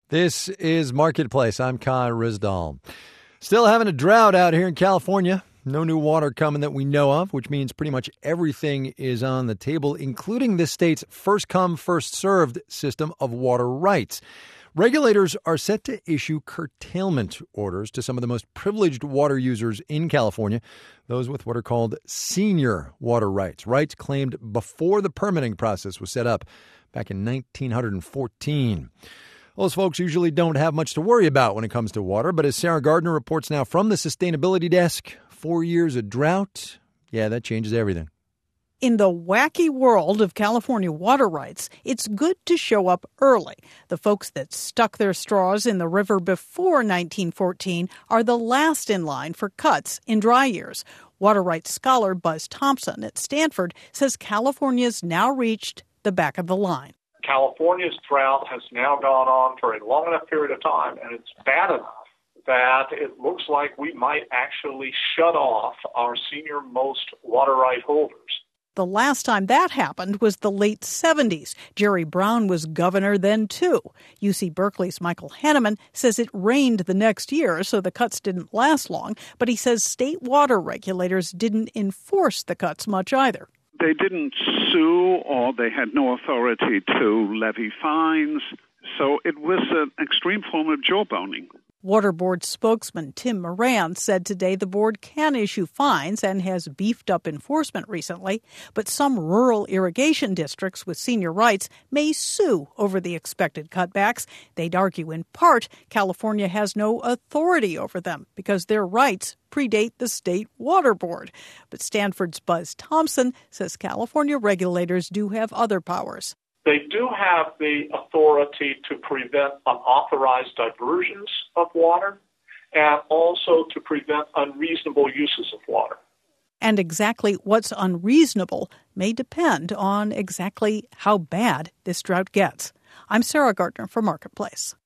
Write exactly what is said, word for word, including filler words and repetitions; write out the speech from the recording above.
This is Marketplace. I'm Kai Rizdal. Still having a drought out here in California. No new water coming that we know of, which means pretty much everything is on the table, including this state's first-come, first-served system of water rights. Regulators are set to issue curtailment orders to some of the most privileged water users in California, those with what are called senior water rights, rights claimed before the permitting process was set up back in nineteen fourteen. Those folks usually don't have much to worry about when it comes to water, but as Sarah Gardner reports now from the Sustainability Desk, four years of drought, yeah, that changes everything. In the wacky world of California water rights, it's good to show up early. The folks that stuck their straws in the river before nineteen fourteen are the last in line for cuts in dry years. Water rights scholar Buzz Thompson at Stanford says California's now reached the back of the line. California's drought has now gone on for a long enough period of time, and it's bad enough that it looks like we might actually shut off our senior-most water right holders. The last time that happened was the late seventies. Jerry Brown was governor then, too. U C Berkeley's Michael Henneman says it rained the next year, so the cuts didn't last long. But he says state water regulators didn't enforce the cuts much either. They didn't sue, or they had no authority to levy fines. So it was an extreme form of jawboning. Water Board spokesman Tim Moran said today the board can issue fines and has beefed up enforcement recently, but some rural irrigation districts with senior rights may sue over the expected cutbacks. They'd argue in part California has no authority over them because their rights predate the state water board. But Stanford's Buzz Thompson says California regulators do have other powers. They do have the authority to prevent unauthorized diversions of water and also to prevent unreasonable uses of water. And exactly what's unreasonable may depend on exactly how bad this drought gets. I'm Sarah Gardner for Marketplace.